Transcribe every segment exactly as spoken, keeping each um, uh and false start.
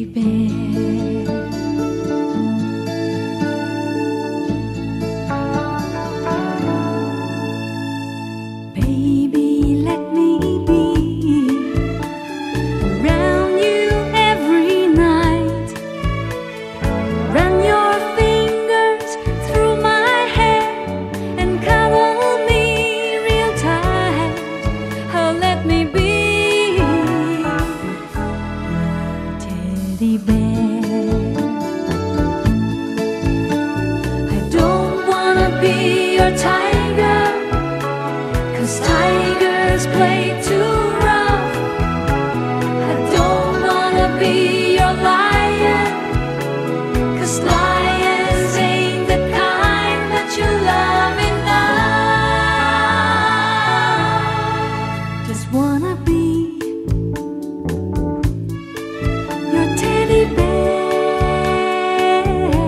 bear. Baby, let me be around you every night. Run your fingers through my hair and cuddle me real tight. Oh, let me be your teddy bear. I don't wanna be your tiger, 'cause tigers play too rough. I don't wanna be your lion, 'cause lions ain't the kind that you love enough. Just wanna be your teddy bear.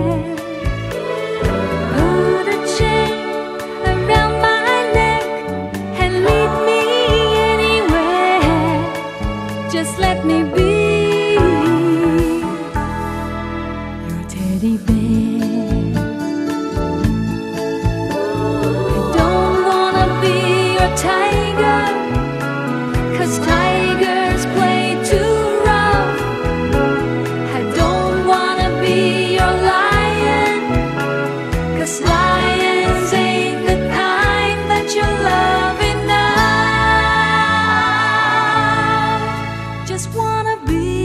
Put a chain around my neck and lead me anywhere. Just let me be your teddy bear. I don't wanna be your tiger, 'cause tigers play too rough. I don't wanna be your lion, 'cause lions ain't the kind that you love enough. Just wanna be